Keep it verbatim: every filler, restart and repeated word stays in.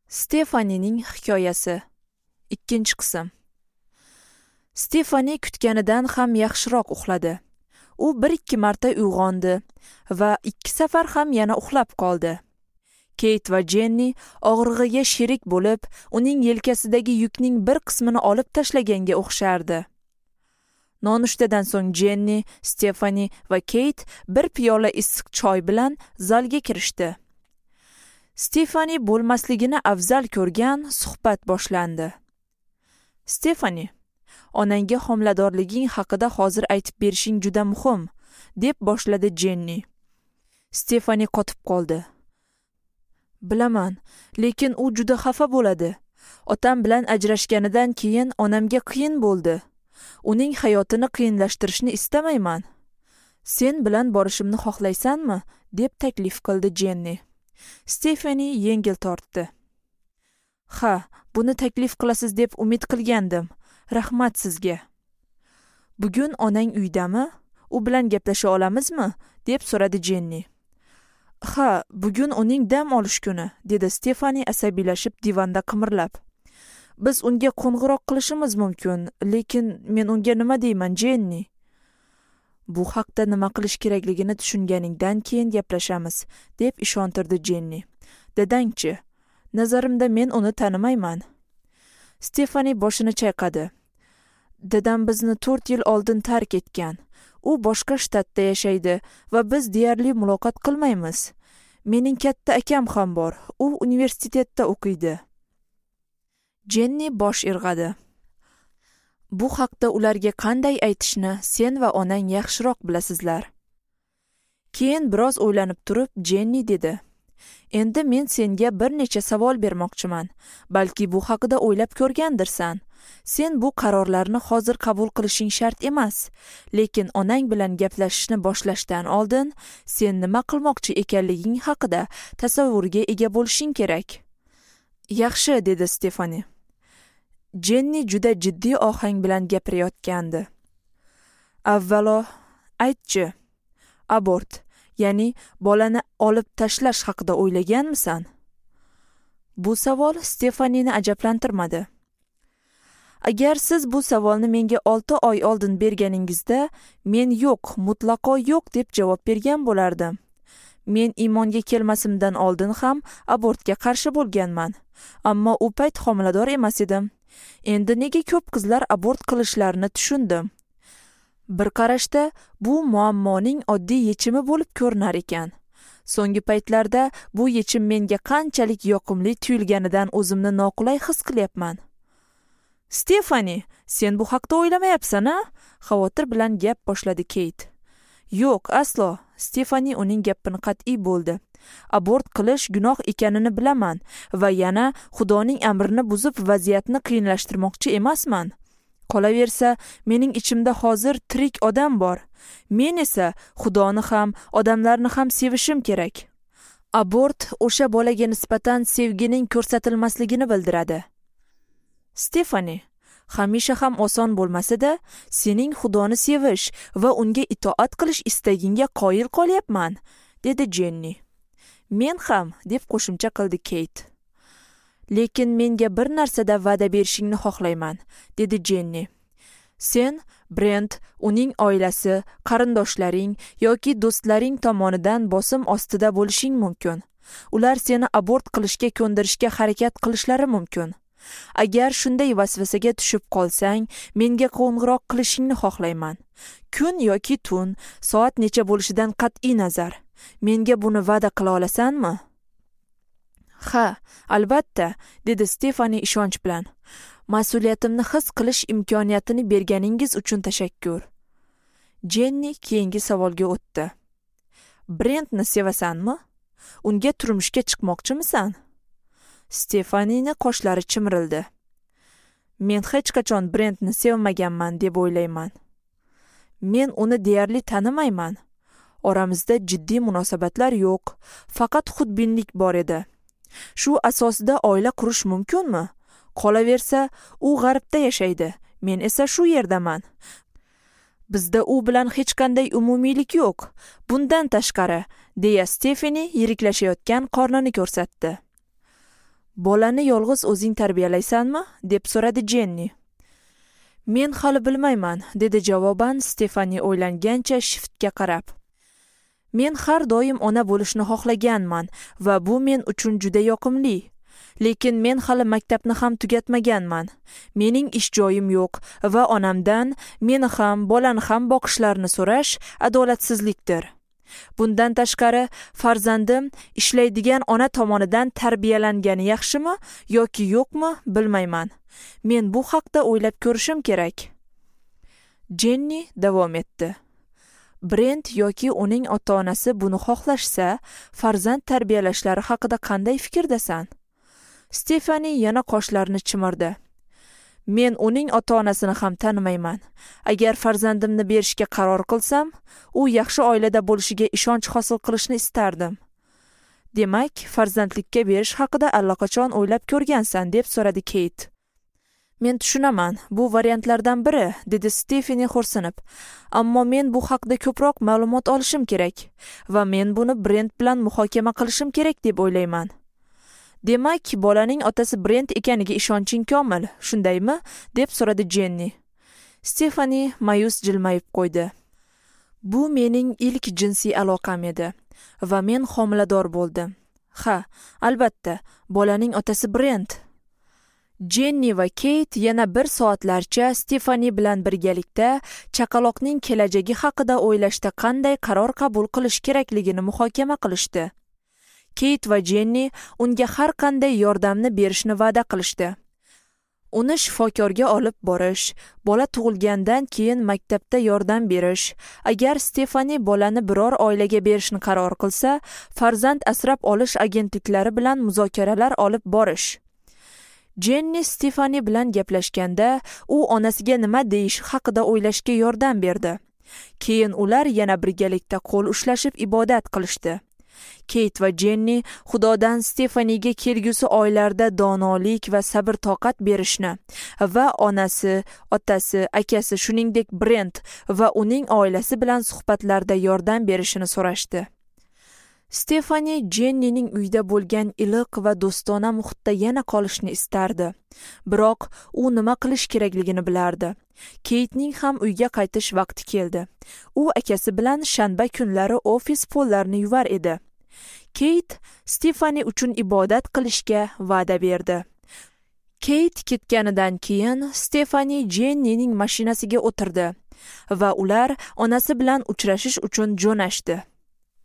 Stefanining hikoyasi. Ikkinchi qism. Stefani kutganidan ham yaxshiroq uxladi. U bir-ikki marta uyg'ondi va ikki safar ham yana uxlab qoldi. Kate va Jenny og'rig'iga sherik bo'lib, uning yelkasidagi yukning bir qismini olib tashlaganga o'xshardi. Nonushtadan so'ng Jenny, Stefani va Kate bir piyola issiq choy bilan zalga kirishdi. Stefani bo'lmasligini afzal ko'rgan suhbat boshlandi. Stefani, onangga homiladorliging haqida hozir aytib berishing juda muhim, deb boshladi Jenny. Stefani qotib qoldi. Bilaman, lekin u juda xafa bo'ladi. Otam bilan ajrashganidan keyin onamga qiyin bo'ldi. Uning hayotini qiyinlashtirishni istamayman. Sen bilan borishimni xohlaysanmi? Deb taklif qildi Jenny. Stefani yengil tortdi. Ha, buni taklif qilasiz deb umid qilgandim. Rahmat sizga. Bugun onang uydami? U bilan gaplasha olamizmi? Deb so'radi Jenny. Ha, bugun uning dam olish kuni, dedi Stefani asabiylashib divanda qimirlab. Biz unga qo'ng'iroq qilishimiz mumkin, lekin men unga nima deyman, Jenny? Bu haqda nima qilish kerakligini tushunganingdan keyin gaplashamiz, deb ishontirdi Jenny. Dadangchi, nazarimda men uni tanimayman. Stefani boshini chayqadi. Dadam bizni to'rt yil oldin tark etgan. U boshqa shtatda yashaydi va biz deyarli muloqot qilmaymiz. Mening katta akam ham bor. U universitetda o'qiydi. Jenny bosh irg'adi. Bu haqda ularga qanday aytishni sen va onang yaxshiroq bilasizlar. Keyin biroz o'ylanib turib Jenny dedi. Endi men senga bir necha savol bermoqchiman. Balki bu haqida o'ylab ko'rgandirsan. Sen bu qarorlarni hozir qabul qilishing shart emas, lekin onang bilan gaplashishni boshlashdan oldin sen nima qilmoqchi ekanliging haqida tasavvurga ega bo'lishing kerak. Yaxshi, dedi Stefani. Jenny juda jiddiy ohang bilan gapirayotgandi. Avvalo, aytchi, abort, ya'ni bolani olib tashlash haqida o'ylaganmisan? Bu savol Stefanini ajablantirmadi. Agar siz bu savolni menga olti oy oldin berganingizda, men yo'q, mutlaqo yo'q deb javob bergan bo'lardim. Men iymonga kelmasimdan oldin ham abortga qarshi bo'lganman, ammo u payt homilador emas edim. Endi nega ko'p qizlar abort qilishlarini tushundim. Bir qarashda bu muammoning oddiy yechimi bo'lib ko'rinar ekan. So'nggi paytlarda bu yechim menga qanchalik yoqimli tuyulganidan o'zimni noqulay his qilyapman. Stefani, sen bu haqda o'ylamayapsan-a? Xavotir bilan gap boshladi Kate. Yo'q, aslo. Stefani uning gapini qat'iy bo'ldi. Abort qilish gunoh ekanini bilaman va yana Xudoning amrini buzib vaziyatni qiyinlashtirmoqchi emasman. Qolaversa, mening ichimda hozir tirik odam bor. Men esa Xudoni ham, odamlarni ham sevishim kerak. Abort o'sha bolaga nisbatan sevgining ko'rsatilmasligini bildiradi. Stefani, hamisha ham oson bo'lmasa-da, sening Xudoni sevish va unga itoat qilish istagingga qoyil qolyapman, dedi Jenny. Men ham, deb qo'shimcha qildi Kate. Lekin menga bir narsada va'da berishingni xohlayman, dedi Jenny. Sen Brent, uning oilasi, qarindoshlaring yoki do'stlaring tomonidan bosim ostida bo'lishing mumkin. Ular seni abort qilishga ko'ndirishga harakat qilishlari mumkin. Agar shunday vasvasaga tushib qolsang, menga qo'ng'iroq qilishingni xohlayman. Kun yoki tun, soat necha bo'lishidan qat'iy nazar. Menga buni va'da qila olasanmi? Ha, albatta, dedi Stefani ishonch bilan. Mas'uliyatimni his qilish imkoniyatini berganingiz uchun tashakkur. Jenny keyingi savolga o'tdi. Brentni sevasanmi? Unga turmushga chiqmoqchimisan? Stefanini qoshlari chimirildi. Men hech qachon Brentni sevmaganman deb o'ylayman. Men uni deyarli tanimayman. Oramizda jiddiy munosabatlar yo'q, faqat xudbinlik bor edi. Shu asosida oila qurish mumkinmi? Qolaversa, u g'arbda yashaydi, men esa shu yerdaman. Bizda u bilan hech qanday umumiylik yo'q. Bundan tashqari, deya Stefani yiriklashayotgan qornini ko'rsatdi. Bolani yolg'iz o'zing tarbiyalaysanmi? deb so'radi Jenni. Men hali bilmayman, dedi javoban Stefani o'ylangancha shiftga qarab. Men har doim ona bo'lishni xohlaganman va bu men uchun juda yoqimli. Lekin men hali maktabni ham tugatmaganman. Mening ish joyim yo'q va onamdan meni ham, bolani ham boqishlarini so'rash adolatsizlikdir. Bundan tashqari, farzandim ishlaydigan ona tomonidan tarbiyalangani yaxshimi yoki yo'qmi bilmayman. Men bu haqda o'ylab ko'rishim kerak. Jenni davom etdi. Brent yoki uning ota-onasi buni xohlashsa, farzand tarbiyalashlari haqida qanday fikrdasan? Stefani yana qoshlarini chimirdi. Men uning ota-onasini ham tanimayman. Agar farzandimni berishga qaror qilsam, u yaxshi oilada bo'lishiga ishonch hosil qilishni istardim. Demak, farzandlikka berish haqida allaqachon o'ylab ko'rgansan, deb so'radi Kate. Men tushunaman, bu variantlardan biri, dedi Stefani xo'rsinib. Ammo men bu haqda ko'proq ma'lumot olishim kerak va men buni Brent bilan muhokama qilishim kerak deb o'ylayman. Demak, bolaning otasi Brent ekaniga ishonching komil, shundaymi? deb so'radi Jenni. Stefani ma'yus jilmayib qo'ydi. Bu mening ilk jinsiy aloqam edi va men homilador bo'ldim. Ha, albatta, bolaning otasi Brent. Jenni va Kate yana bir soatlarcha Stefani bilan birgalikda chaqaloqning kelajagi haqida o'ylashda qanday qaror qabul qilish kerakligini muhokama qilishdi. Kate va Jenni unga har qanday yordamni berishni va'da qilishdi. Uni shifokorga olib borish, bola tug'ilgandan keyin maktabda yordam berish, agar Stefani bolani biror oilaga berishni qaror qilsa, farzand asrab olish agentliklari bilan muzokaralar olib borish. Jenni Stefani bilan gaplashganda, u onasiga nima deyish haqida o'ylashga yordam berdi. Keyin ular yana birgalikda qo'l ushlashib ibodat qilishdi. Kate va Jenni Xudodan Stefaniga kelgusi oylarda donolik va sabr-toqat berishni va onasi, otasi, akasi, shuningdek Brent va uning oilasi bilan suhbatlarda yordam berishini so'rashdi. Stefani Jennining uyda bo'lgan iliq va do'stona muhitda yana qolishni istardi. Biroq u nima qilish kerakligini bilardi. Kate'ning ham uyga qaytish vaqti keldi. U akasi bilan shanba kunlari ofis pollarini yuvar edi. Kate Stefani uchun ibodat qilishga va'da berdi. Kate ketganidan keyin Stefani Jennining mashinasiga o'tirdi va ular onasi bilan uchrashish uchun jo'nashdi.